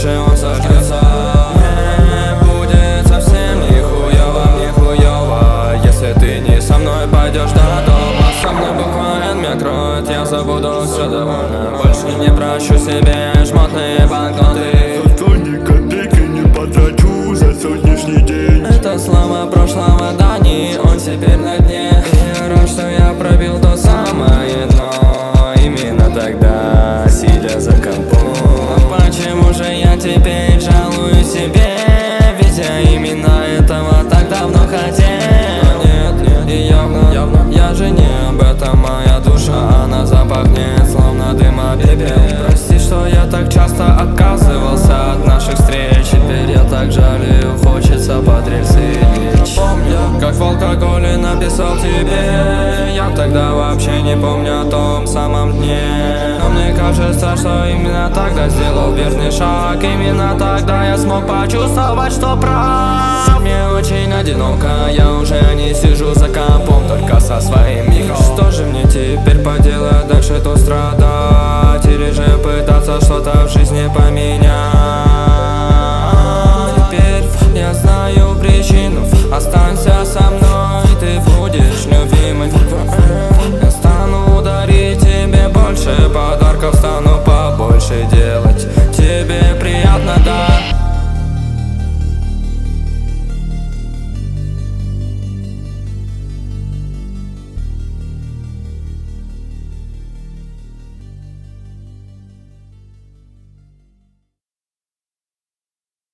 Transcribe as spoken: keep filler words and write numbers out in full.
дальше он сожгется. Мне будет совсем нихуёво, нихуёво, если ты не со мной пойдешь до дома. Со мной буква Н меня кроет, я забуду все довольно. Больше не прощу себе жмотные банкноты. Зато ни копейки не потрачу за сегодняшний день. Это слова прошлого Дани, он теперь на дне. И я рад, что я пробил то самое дно именно тогда, сидя за компом. Но почему же я теперь жалую себе, ведь я именно этого так давно хотел. Но нет, нет, и явно, явно, я же не об этом, моя душа, она запахнет, словно дым от пепел. Прости, что я так часто отказывался от наших встреч. Теперь я так жалею, хочется под рельсы лечь. Помню, как в алкоголе написал тебе, я тогда вообще не помню о том самом дне. Но мне кажется, что именно тогда сделал верный шаг. Именно тогда я смог почувствовать, что прав. Мне очень одиноко, я уже не сижу за компом, только со своим микро. Что же мне теперь поделать, дальше то страдать, или же пытаться что-то в жизни поменять? Теперь я знаю причину.